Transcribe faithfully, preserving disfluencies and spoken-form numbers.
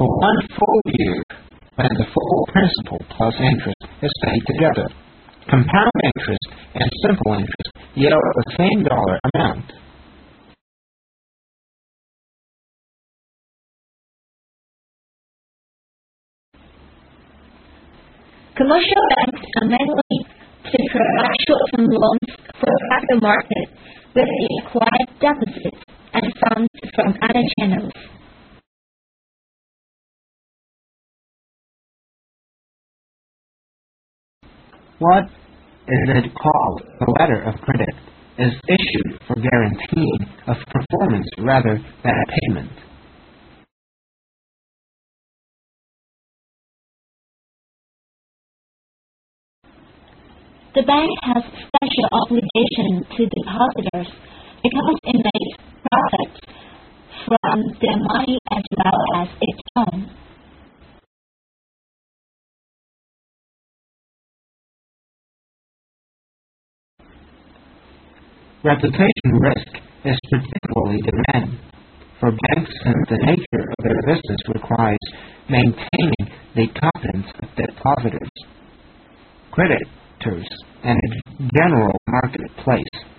for one full year when the full principal plus interest is paid together. Compound interest and simple interest yield the same dollar amount. Commercial banks are mainly to provide short-term loans for the capital market with the acquired deposits and funds from other channels. What is it called? A letter of credit is issued for guaranteeing of performance rather than a payment. The bank has special obligation to depositors because it makes profits from their money as well as its own. Reputation risk is particularly demanding for banks since the nature of their business requires maintaining the confidence of depositors, creditors, and a general marketplace.